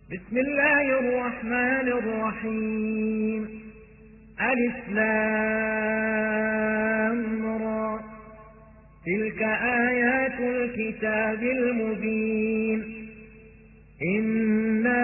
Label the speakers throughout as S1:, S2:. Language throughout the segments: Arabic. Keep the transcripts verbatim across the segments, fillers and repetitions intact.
S1: بسم الله الرحمن الرحيم. ألف لام را. تلك آيات الكتاب المبين. إنا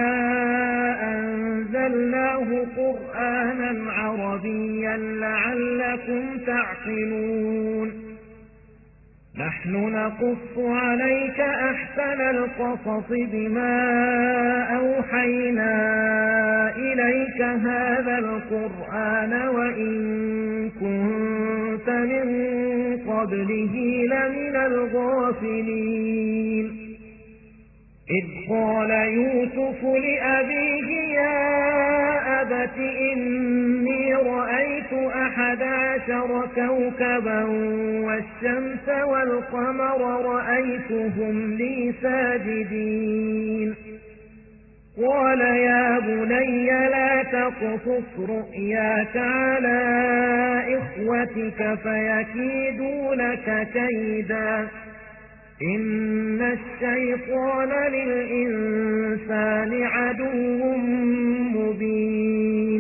S1: أنزلناه قرآنا عربيا لعلكم تعقلون. نحن نقص عليك أحسن القصص بما أوحينا إليك هذا القرآن وإن كنت من قبله لمن الغافلين. إذ قال يوسف لأبيه يا أبت إني رأيت أحد عشر كوكبا والشمس والقمر رأيتهم لي ساجدين. قال يا بني لا تقصص رؤياك على إخوتك فيكيدوا لك كيدا إن الشيطان للإنسان عدو مبين.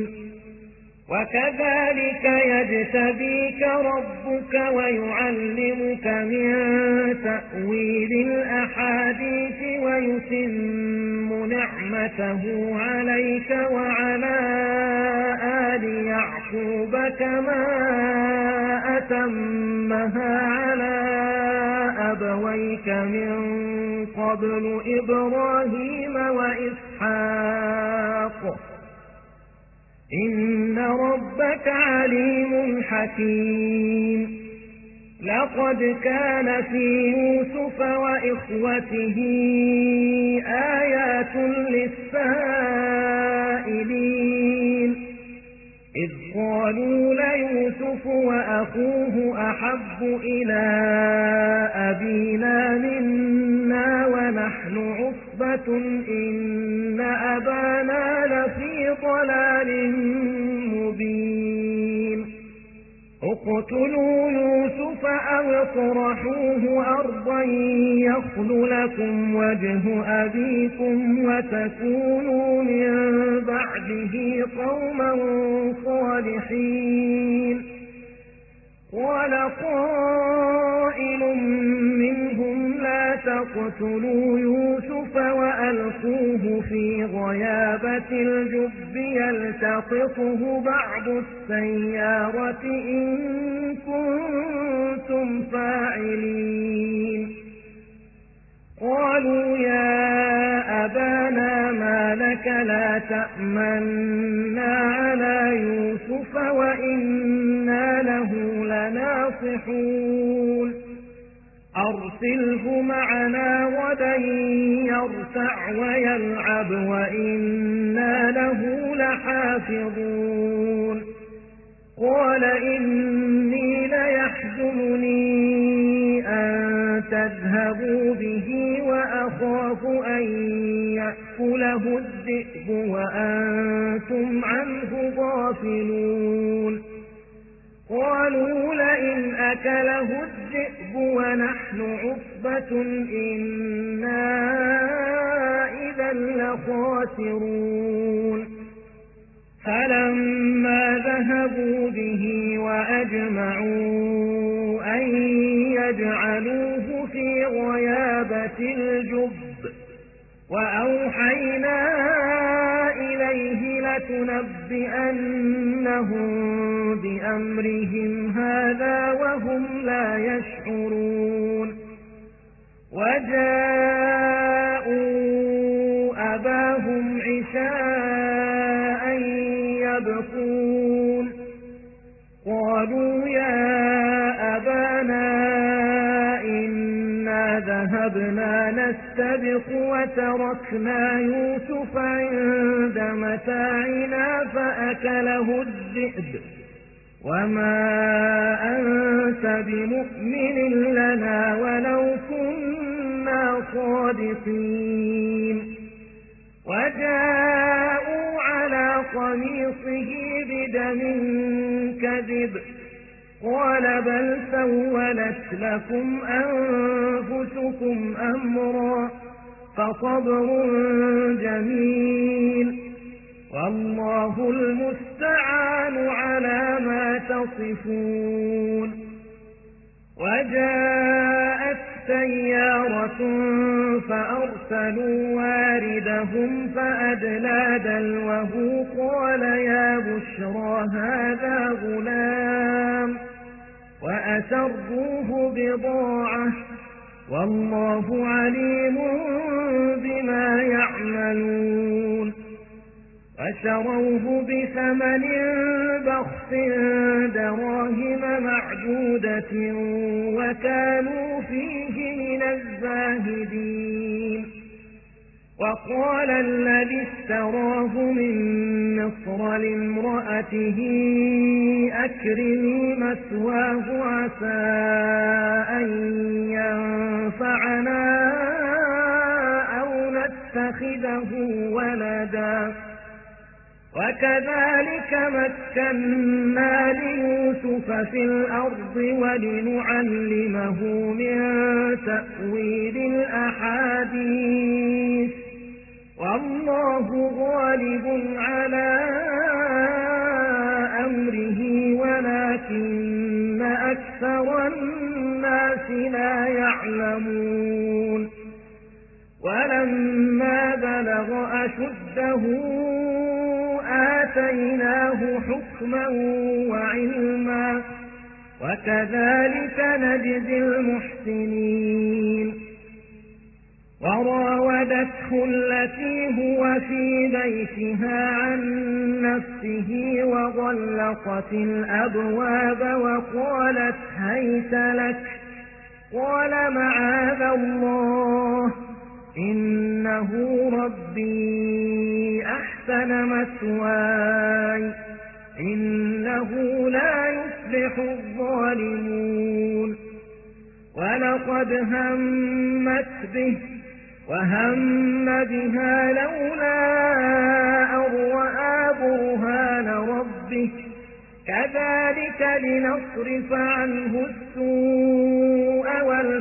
S1: وكذلك يجتبيك ربك ويعلمك من تأويل الأحاديث ويتم نعمته عليك وعلى آل يعقوب كما أتمها على أبويك من قبل إبراهيم وإسحاق إن ربك عليم حكيم. لقد كان في يوسف وإخوته آيات للسائلين إذ قالوا ليوسف وأخوه أحب إلى أبينا منا ونحن عصبة إن أبانا لفي ضلال مبين. اقتلوا يوسف أو اطرحوه أرضا يخل لكم وجه أبيكم وتكونوا من بعده قوما صالحين. ولقائل منهم لا تقتلوا يوسف وألقوه في غيابة الجب يلتقطه بعض السيارة إن كنتم فاعلين. قالوا يا أبانا ما لك لا تأمنا على يوسف وإنا له لناصحون. أرسله معنا غدا يرتع ويلعب وإنا له لحافظون. قال إني ليحزنني أن تذهبوا به وأخاف أن يأكله الذئب وأنتم عنه غافلون. قالوا لئن أكله الذئب ونحن عصبة إنا إذا لخاسرون. فلما ذهبوا به وأجمعوا أن يجعلوه في غيابة الجب وأوحينا إليه لتنبئنهم بأمرهم هذا وهم لا يشعرون. وجاءوا أباهم عشاء يبكون. قالوا يا أبانا إنا ذهبنا نستبق وتركنا يوسف عند متاعنا فأكله الذئب وما أنت بمؤمن لنا ولو كنا صادقين. وجاءوا على قميصه بدم كذب قال بل سولت لكم أنفسكم أمرا فصبر جميل يصفون وجاءت سيارة فأرسلوا واردهم فأدلى دلوه قال يا بشرى هذا غلام وأسروه بضاعة والله عليم بما يعملون فشروه بثمن بخس دراهم معدودة وكانوا فيه من الزاهدين وقال الذي اشتراه من مصر لامرأته أكرمي مثواه عسى أن ينفعنا أو نتخذه ولدا وكذلك مكنا ليوسف في الأرض ولنعلمه من تأويل الأحاديث والله غالب على أمره ولكن أكثر الناس لا يعلمون ولما بلغ أشده آتيناه حكما وعلما وكذلك نجزي المحسنين وراودته التي هو في بيتها عن نفسه وغلقت الأبواب وقالت هيت لك قال معاذ الله إنه ربي أحسن مثواي إنه لا يفلح الظالمون ولقد همت به وهم بها لولا أن رأى برهان ربه كذلك لنصرف عنه السوء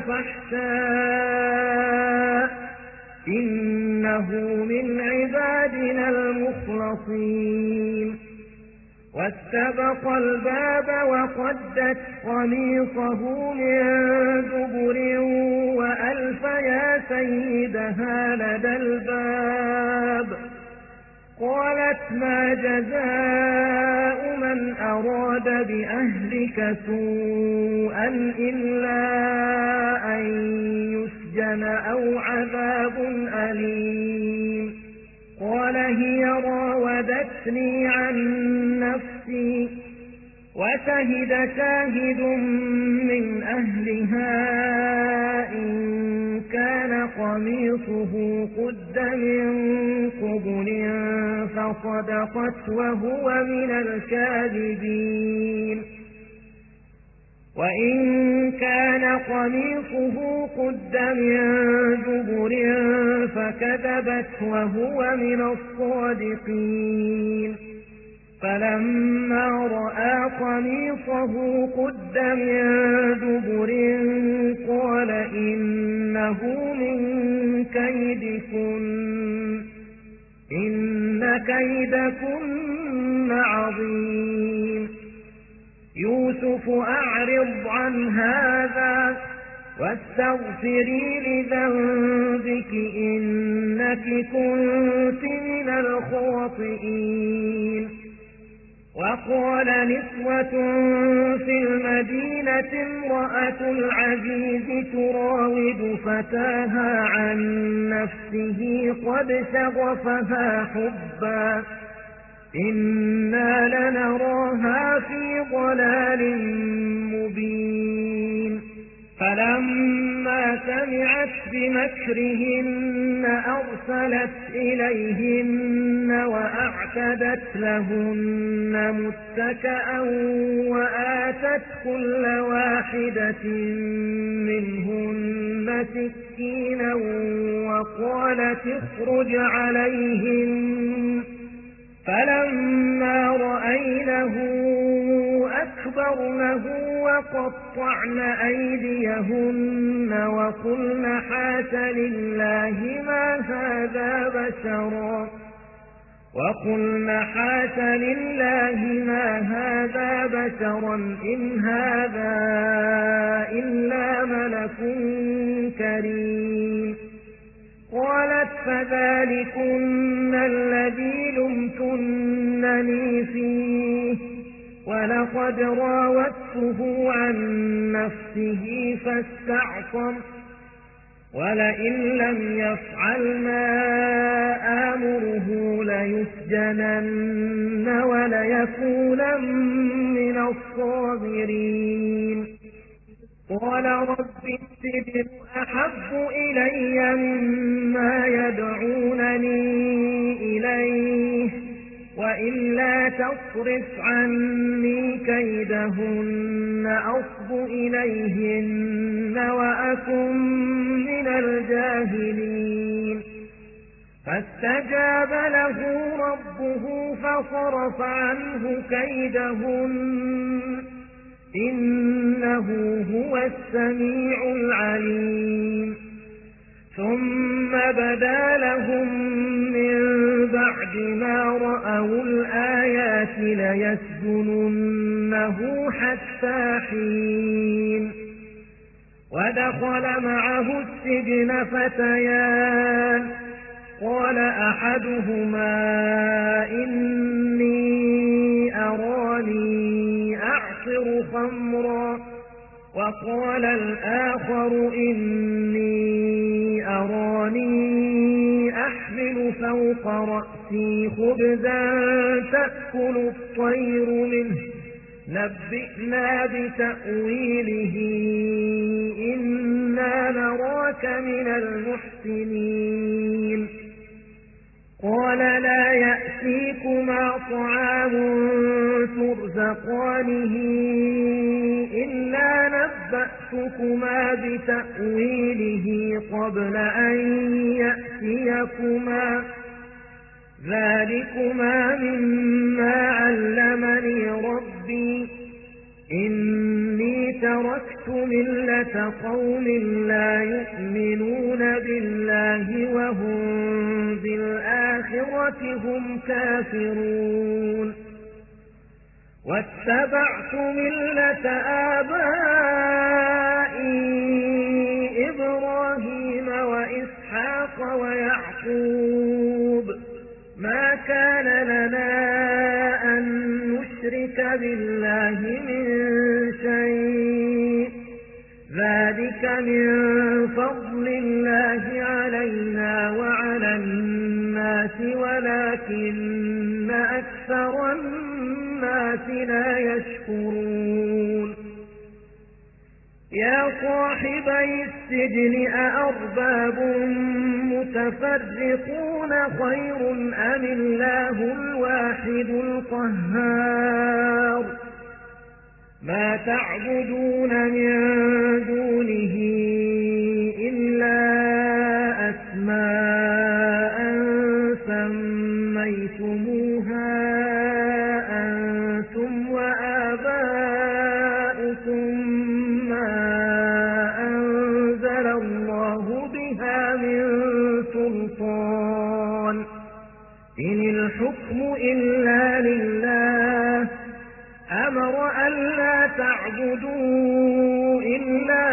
S1: والفحشاء إنه من عبادنا المخلصين واستبق الباب وقدت قميصه من دبر وألف يا سيدها لدى الباب قالت ما جزاء من أراد بأهلك سوءا إلا أن يسجن أو عذاب أليم قال هي راودتني عن نفسي وشهد شاهد من أهلها إن كان قميصه قد من قبل فصدقت وهو من الكاذبين وإن كان قميصه قد من دبر فكذبت وهو من الصادقين فلما رأى قميصه قد من دبر قال إنه من كيدكن إن كيدكن عظيم يوسف أعرض عن هذا واستغفري لذنبك إنك كنت من الخاطئين وقال نسوة في المدينة امرأة العزيز تراود فتاها عن نفسه قد شغفها حبا إنا لنراها في ضلال مبين فلما سمعت بمكرهن أرسلت إليهن وأعتدت لهن متكأ وآتت كل واحدة منهن سكينا وقالت اخرج عليهن فلما رأينه أكبرنه وقطعن أيديهن وقلن حاش لله ما هذا بشرا وقلنا حاش لله ما هذا بشرا إن هذا إلا ملك كريم. قالت فذلكن الذي لمتنني فيه ولقد راودته عن نفسه فاستعصم ولئن لم يفعل ما آمره ليسجنن وليكونن من الصاغرين. قال رب السجن أحب إلي مما يدعونني إليه وإلا تصرف عني كيدهن أصب إليهن وأكن من الجاهلين. فاستجاب له ربه فصرف عنه كيدهن إنه هو السميع العليم. ثم بدا لهم من بعد ما رأوا الآيات ليسجننه حتى حين. ودخل معه السجن فتيان قال أحدهما إني أراني أعصر خمرا وقال الآخر إني أراني أحمل فوق رأسي خبزا تأكل الطير منه نبئنا بتأويله إنا نراك من المحسنين. قال لا يأتيكما طعام ترزقانه إلا نبأتكما بتأويله قبل أن يأتيكما ذلكما مما علمني ربي إني تركت ملة قوم لا يؤمنون بالله وهم بالآخرة هم كافرون. واتبعت ملة آبائي إبراهيم وإسحاق ويعقوب ما كان لنا أن نشرك بالله من شيء ذلك من فضل الله علينا وعلى الناس ولكن أكثر الناس لا يشكرون. يا صاحبي السجن أأرباب متفرقون خير أم الله الواحد القهار. ما تعبدون من دونه إلا أسماء سميتموها أنتم وآباؤكم ما أنزل الله بها من سلطان إن الحكم إلا لله أمر ألا تعبدوا إلا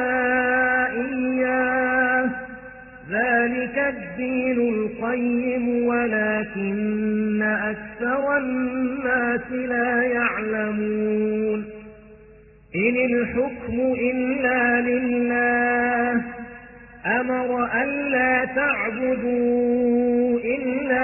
S1: إياه ذلك الدين القيم ولكن أكثر الناس لا يعلمون. إن الحكم إلا لله أمر ألا تعبدوا إلا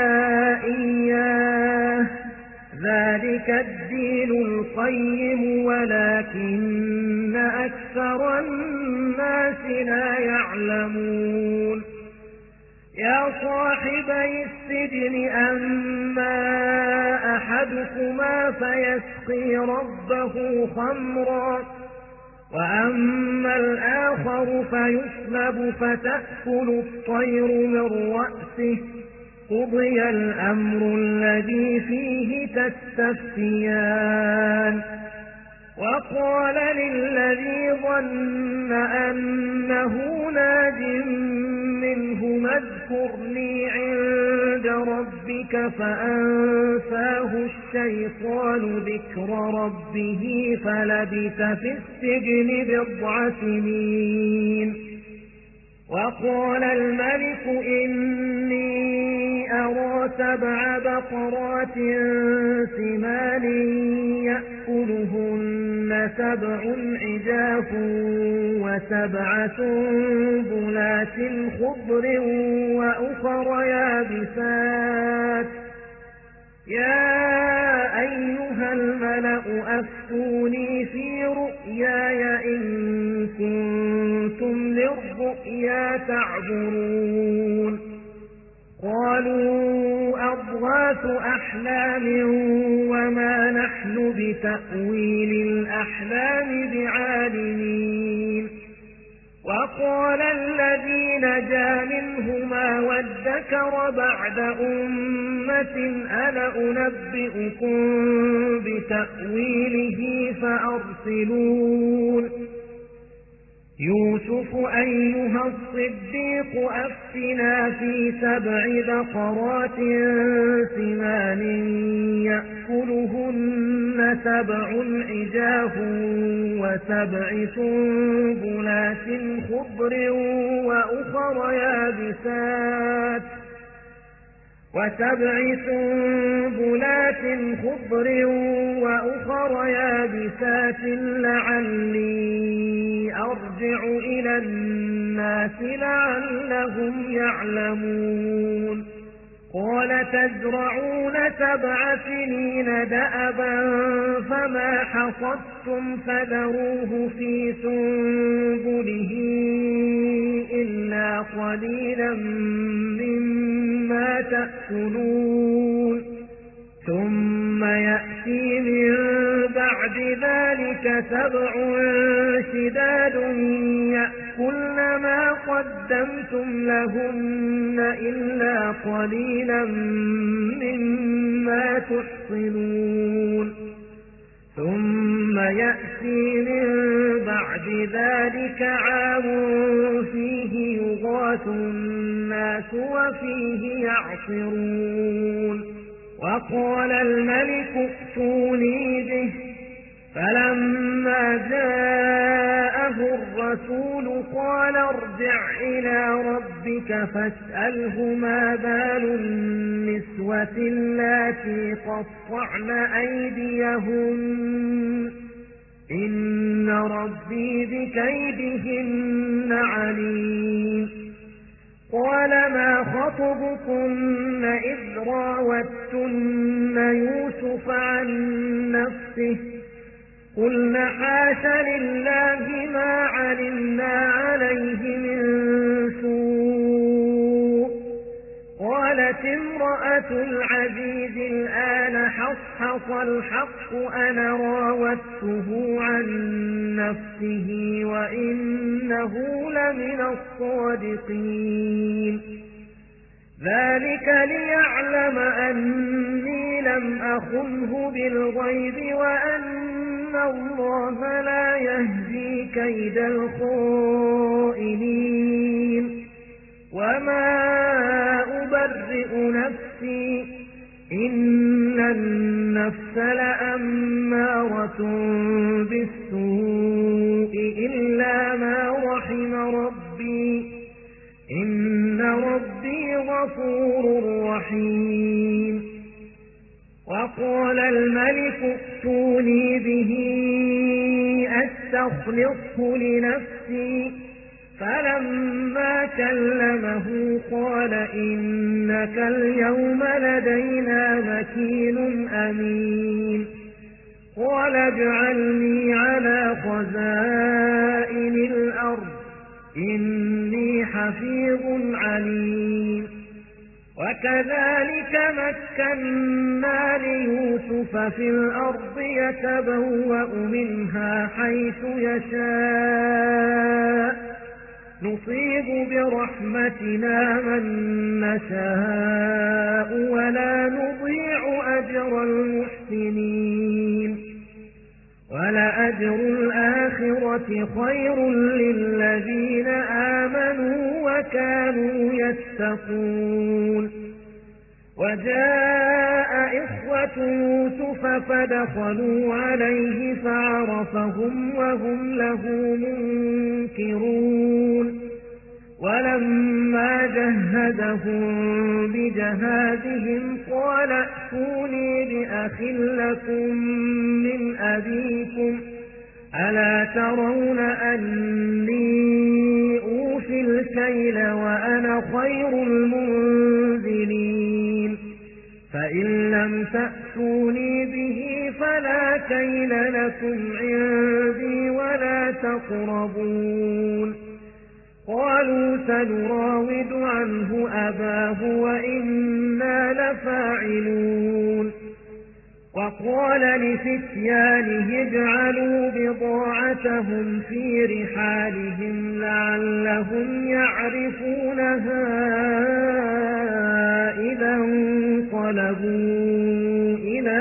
S1: إياه ذلك الدين القيم ولكن أكثر الناس لا يعلمون. يا صاحبي السجن أما أحدكما فيسقي ربه خمرا وأما الآخر فيسلب فتأكل الطير من رأسه قضي الأمر الذي فيه تستفتيان. وقال للذي ظن أنه ناج منه اذكرني عند ربك فأنساه الشيطان ذكر ربه فلبث في السجن بضع سنين. وقال الملك إني أرى سبع بقرات سمان يأكلهن سبع عجاف وسبع سنبلات خضر وأخر يابسات يا أيها الملأ أفتوني في رؤياي إن كنتم للرؤيا تعبرون. قالوا أضغاث أحلام وما نحن بتأويل الأحلام بعالمين. وقال الذي نجا منهما وادكر بعد أمة أنا أنبئكم بتأويله فأرسلون. يوسف أيها الصديق أفتنا في سبع بقرات سمان يأكلهن سبع عجاف وسبع سنبلات خضر وأخر يابسات وسبع سنبلات خضر وأخر يابسات لعلي أرجع إلى الناس لعلهم يعلمون. قال تزرعون سبع سنين دأبا فما حصدتم فذروه في سنبله إلا قليلا مما تأكلون ثم يأتي من بعد ذلك سبع شداد يأكلن ما قدمتم لهن إلا قليلا مما تحصنون ثم يأتي من بعد ذلك عام فيه يغاث الناس وفيه يعصرون. وقال الملك ائتوني به فلما جاءه الرسول قال ارجع إلى ربك فاسأله ما بال النسوة اللاتي قطعن أيديهن إن ربي بكيدهن عليم. قال ما خطبكن إذ راوتن يوسف عن نفسه قلنا حاش لله ما علمنا عليه من سوء. قالت امرأة العزيز الآن حصحص الحق أنا راودته عن نفسه وإنه لمن الصادقين. ذلك ليعلم أني لم أخنه بالغيب وأن الله لا يهدي كيد الخائنين. وما أبرئ نفسي إن النفس لأمارة بالسوء إلا ما رحم ربي إن ربي غفور رحيم. وقال الملك ائتوني به أستخلصه لنفسي فلما كلمه قال إنك اليوم لدينا مكين أمين. قال اجعلني على خزائن الأرض إني حفيظ عليم. وكذلك مكنا ليوسف في الأرض يتبوأ منها حيث يشاء نصيب برحمتنا من نشاء ولا نضيع أجر المحسنين. ولأجر خير للذين آمنوا وكانوا يتقون. وجاء إخوة يوسف فدخلوا عليه فعرفهم وهم له منكرون. ولما جهزهم بجهازهم قال ائتوني بأخ لكم من أبيكم ألا ترون أني أوفي الكيل وأنا خير المنزلين فإن لم تأتوني به فلا كيل لكم عندي ولا تقربون. قالوا سنراود عنه أباه وإنا لفاعلون. وقال لفتيانه اجعلوا بضاعتهم في رحالهم لعلهم يعرفونها إذا انقلبوا إلى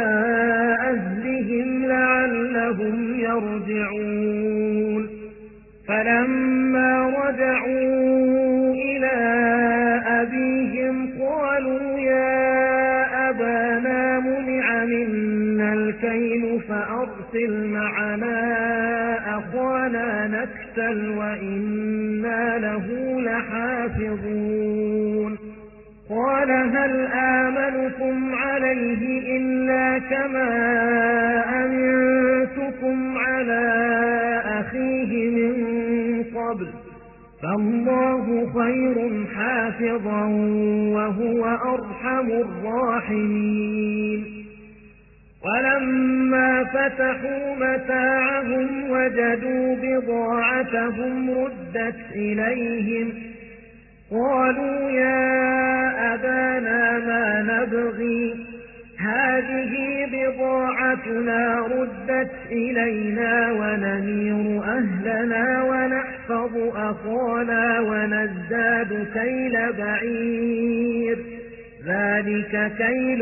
S1: أهلهم لعلهم يرجعون. فلما رجعوا إلى أبيهم قالوا يا أبانا منع منا الكيل فأرسل معنا أخانا نكتل وإنا له لحافظون. قال هل آمنكم عليه إلا كما أمنتكم على أخيه من قبل فالله خير حافظا وهو أرحم الراحمين. ولما فتحوا متاعهم وجدوا بضاعتهم ردت إليهم قالوا يا أبانا ما نبغي هذه بضاعتنا ردت إلينا ونمير أهلنا ونحفظ أخانا ونزداد كيل بعير ذلك كيل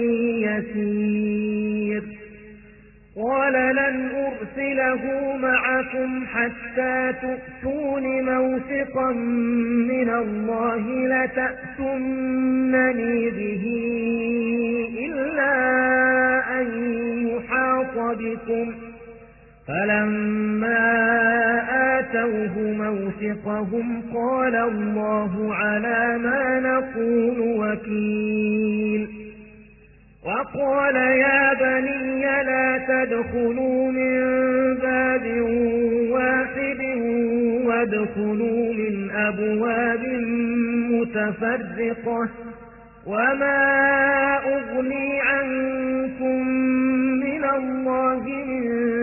S1: يسير. قال لن أرسله معكم حتى تؤتون موثقا من الله لتأتونني به إلا أن يحاط بكم. فلما آتوه موثقهم قال الله على ما نقول وكيل. وقال يا بني لا تدخلوا من باب واحد وادخلوا من أبواب متفرقة وما أغني عنكم من الله من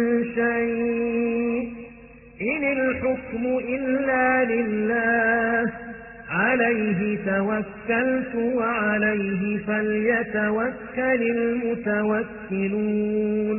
S1: شيء إن الحكم إلا لله عليه توكلت وعليه فليتوكل المتوكلون.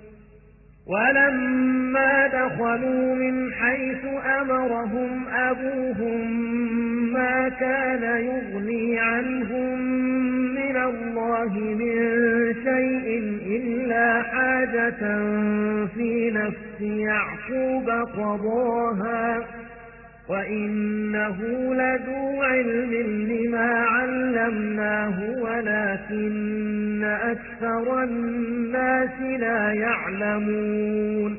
S1: ولما دخلوا من حيث أمرهم أبوهم ما كان يغني عنهم من الله من شيء إلا حاجة في نفس يعقوب قضاها وإنه لذو علم لما علمناه ولكن أكثر الناس لا يعلمون.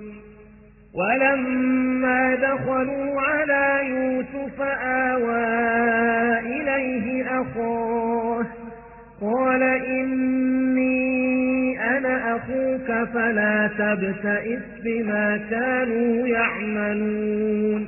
S1: ولما دخلوا على يوسف آوى إليه أخاه قال إني أنا أخوك فلا تبتئس بما كانوا يعملون.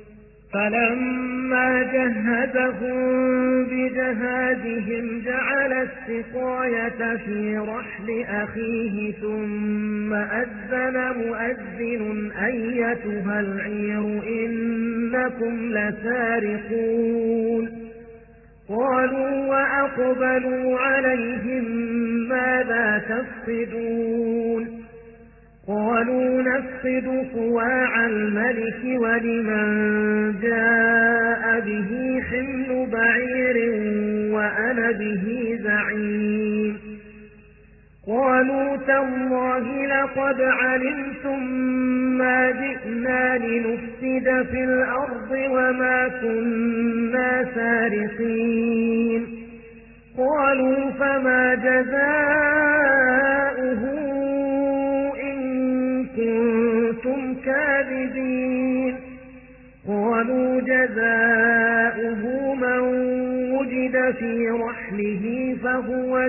S1: فلما جهزهم بجهازهم جعل السقاية في رحل أخيه ثم أذن مؤذن أيتها العير إنكم لسارقون. قالوا وأقبلوا عليهم ماذا تفقدون. قالوا نفقد صواع الملك ولمن جاء به حمل بعير وأنا به زعيم. قالوا تالله لقد علمتم ما جئنا لنفسد في الأرض وما كنا سارقين قالوا فما جزاؤه إن كنتم كاذبين قالوا جزاؤه من وجد في رحله فهو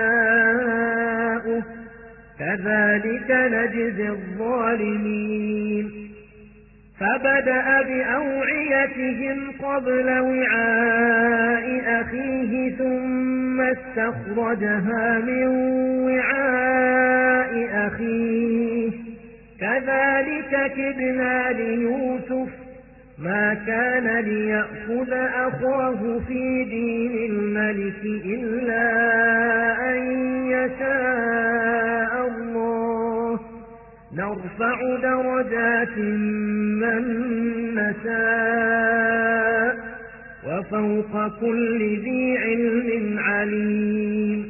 S1: جزاؤه كذلك نجزي الظالمين فبدأ بأوعيتهم قبل وعاء أخيه ثم استخرجها من وعاء أخيه كذلك كدنا ليوسف ما كان ليأخذ أخاه في دين الملك إلا أن يشاء الله نرفع درجات من نشاء وفوق كل ذي علم عليم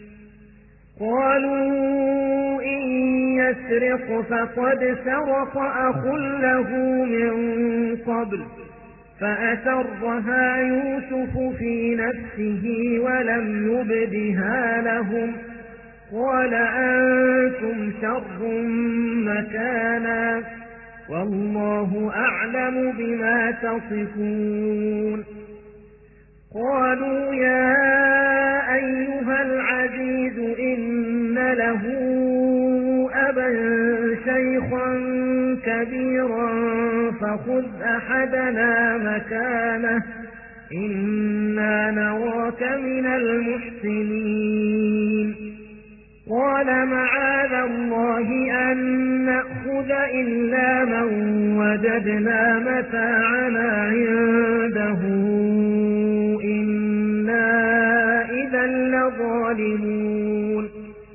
S1: قالوا إن يسرق فقد سرق أخ له من قبل فأسرها يوسف في نفسه ولم يبدها لهم قال أنتم شر مكانا والله أعلم بما تصفون قالوا يا أيها العزيز إن له أبا شيخا كبيرا فخذ أحدنا مكانه إنا نراك من المحسنين قال معاذ الله أن نأخذ إلا من وجدنا متاعنا عنده إنا إذا لظالمون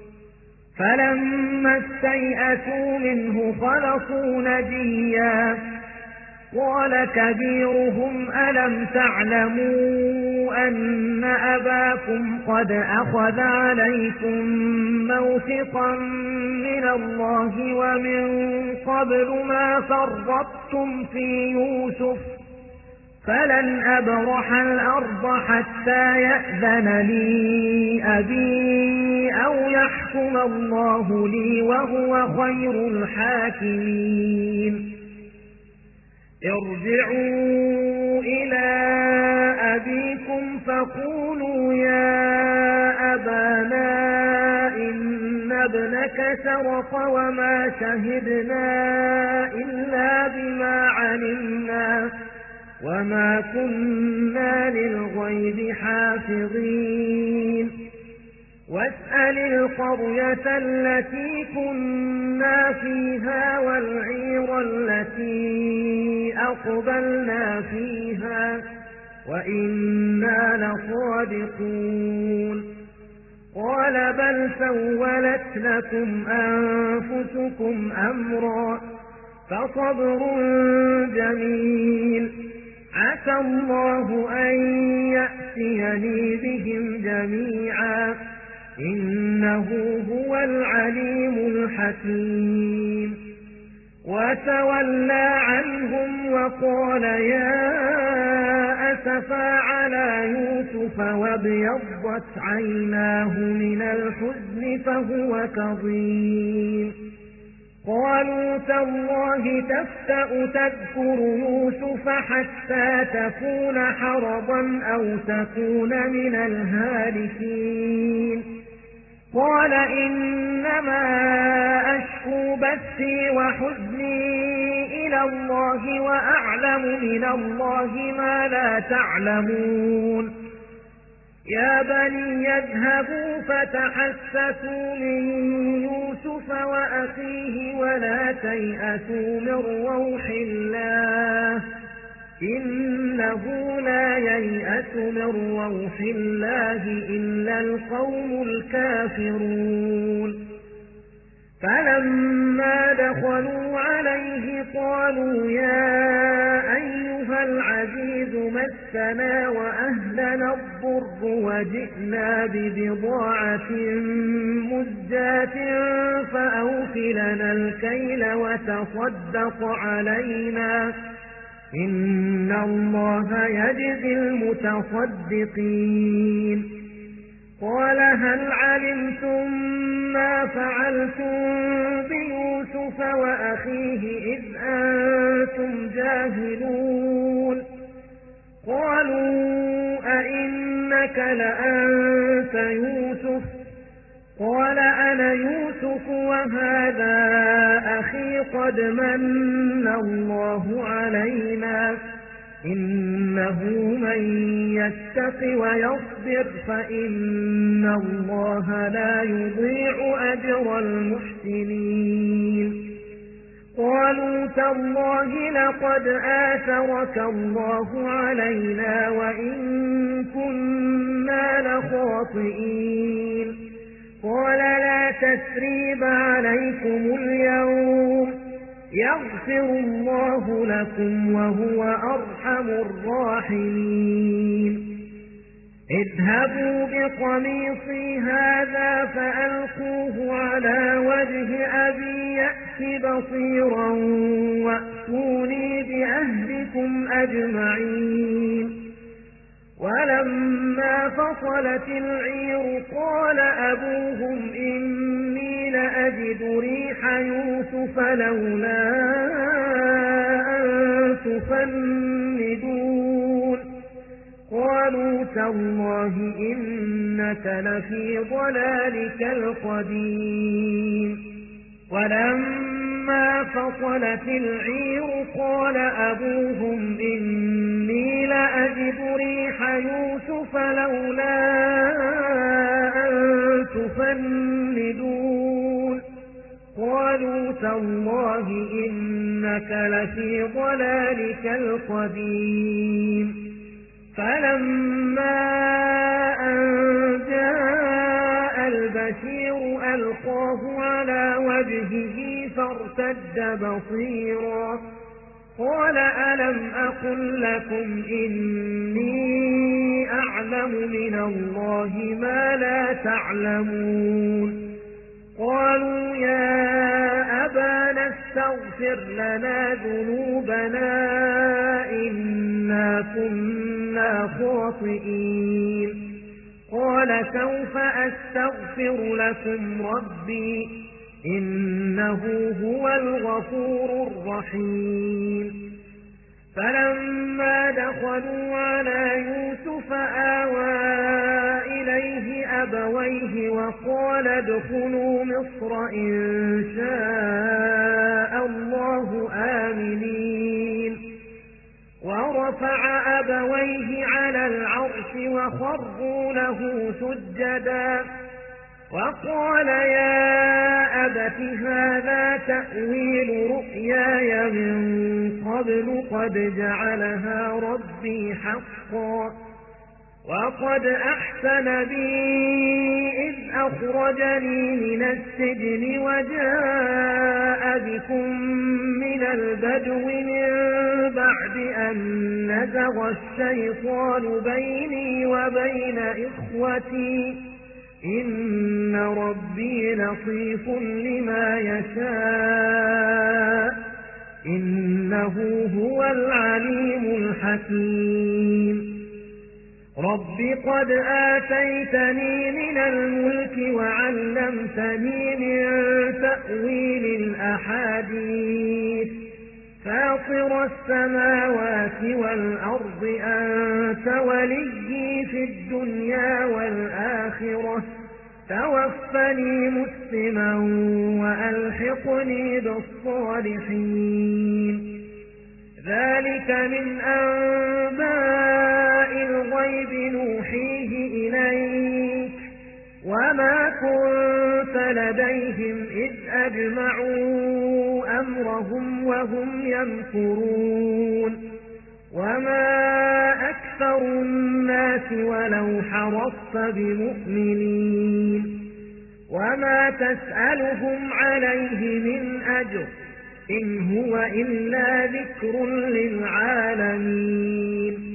S1: فلما استيئسوا منه خلصوا نجيا قال كبيرهم ألم تعلموا أن أباكم قد أخذ عليكم موثقا من الله ومن قبل ما فرطتم في يوسف فلن أبرح الأرض حتى يأذن لي أبي أو يحكم الله لي وهو خير الحاكمين ارجعوا إلى أبيكم فقولوا يا أبانا إن ابنك سرق وما شهدنا إلا بما علمنا وما كنا للغيب حافظين واسأل القرية التي كنا فيها والعير التي أقبلنا فيها وإنا لصادقون قال بل سولت لكم أنفسكم أمرا فصبر جميل عسى الله أن يأتيني بهم جميعا إنه هو العليم الحكيم وتولى عنهم وقال يا أسفا على يوسف وابيضت عيناه من الحزن فهو كظيم قالوا تالله تفتأ تذكر يوسف حتى تكون حرضا أو تكون من الهالكين قال إنما أشكو بثي وحزني إلى الله وأعلم من الله ما لا تعلمون يا بني يذهبوا فتحسسوا من يوسف وأخيه ولا تيأسوا من روح الله إنه لا ييأس من روح الله إلا القوم الكافرون فلما دخلوا عليه قالوا يا أيها أيها العزيز مسنا وأهلنا الضر وجئنا ببضاعة مزجاة فأوف لنا الكيل وتصدق علينا إن الله يجزي المتصدقين قال هل علمتم ما فعلتم بيوسف وأخيه إذ أنتم جاهلون قالوا أئنك لأنت يوسف قال أنا يوسف وهذا أخي قد من الله علينا إنه من يتق ويصبر فإن الله لا يضيع أجر المحسنين قالوا تالله لقد آثرك الله علينا وإن كنا لخاطئين قال لا تثريب عليكم اليوم يغفر الله لكم وهو أرحم الراحمين اذهبوا بقميصي هذا فألقوه على وجه أبي يأت بصيرا وأتوني بأهلكم أجمعين ولما فصلت العير قال أبوهم إني لأجد ريح يوسف لولا أن تفندون قالوا تالله إنك لفي ضلالك القديم ولما فصلت العير قال أبوهم إني لأجد ريح يوسف لولا أن تفندون قالوا تالله إنك لفي ضلالك القديم فلما أن جاء البشير ألقاه على وجهه فارتد بصيرا قال ألم أقل لكم إني أعلم من الله ما لا تعلمون قالوا يا أبانا استغفر لنا ذنوبنا إنا كنا خاطئين قال سوف أستغفر لكم ربي إنه هو الغفور الرحيم فلما دخلوا على يوسف آوى إليه أبويه وقال ادخلوا مصر إن شاء الله آمنين ورفع أبويه على العرش وخروا له سجدا وقال يا أبت هذا تأويل رؤياي من قبل قد جعلها ربي حقا وقد أحسن بي إذ أخرجني من السجن وجاء بكم من البدو من بعد أن نزغ الشيطان بيني وبين إخوتي إن ربي لطيف لما يشاء إنه هو العليم الحكيم رب قد آتيتني من الملك وعلمتني من تأويل الأحاديث فاطر السماوات والأرض أنت وليي في الدنيا والآخرة توفني مسلما وألحقني بالصالحين ذلك من أنباء الغيب نوحيه إليك وما كنت لديهم إذ أجمعوا أمرهم وهم يمكرون وما أكثر الناس ولو حرصت بمؤمنين وما تسألهم عليه من أجر إن هو إلا ذكر للعالمين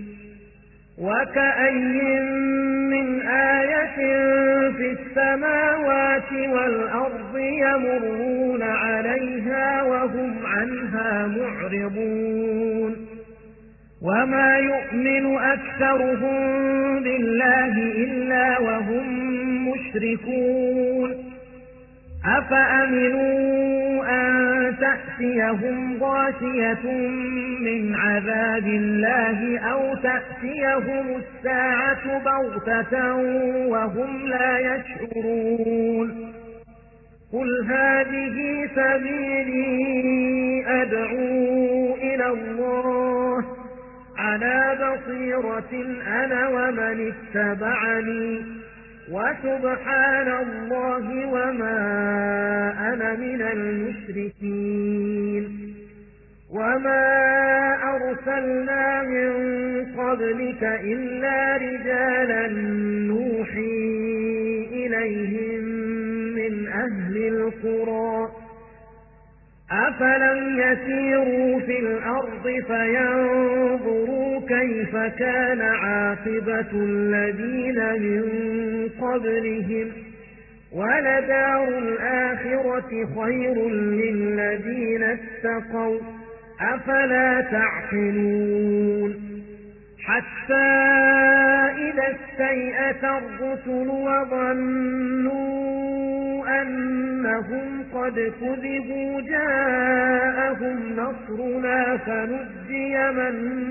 S1: وكأي من آية في السماوات والأرض يمرون عليها وهم عنها معرضون وما يؤمن أكثرهم بالله إلا وهم مشركون أفأمنوا أن تأتيهم غاشية من عذاب الله أو تأتيهم الساعة بغتة وهم لا يشعرون قل هذه سبيلي أدعو إلى الله على بصيرة أنا ومن اتبعني وسبحان الله وما أنا من المشركين وما أرسلنا من قبلك إلا رجالا نوحي إليهم من أهل القرى أفلم يسيروا في الأرض فينظروا كيف كان عاقبة الذين من قبلهم ولدار الآخرة خير للذين اتقوا أفلا تعقلون حتى إذا استيأس الرسل وظنوا أنهم قد كذبوا جاءهم نصرنا فنجي من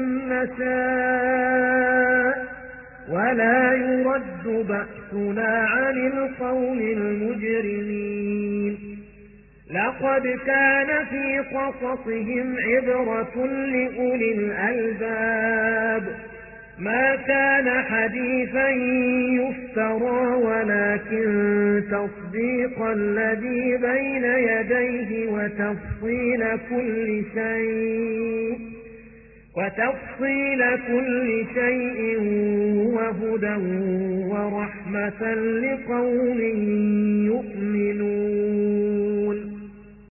S1: نشاء ولا يرد بأسنا عن القوم المجرمين لقد كان في قصصهم عبرة لأولي الألباب ما كان حديثا يفترى ولكن تصديق الذي بين يديه وتفصيل كل شيء وتفصيل كل شيء وهدى ورحمة لقوم يؤمنون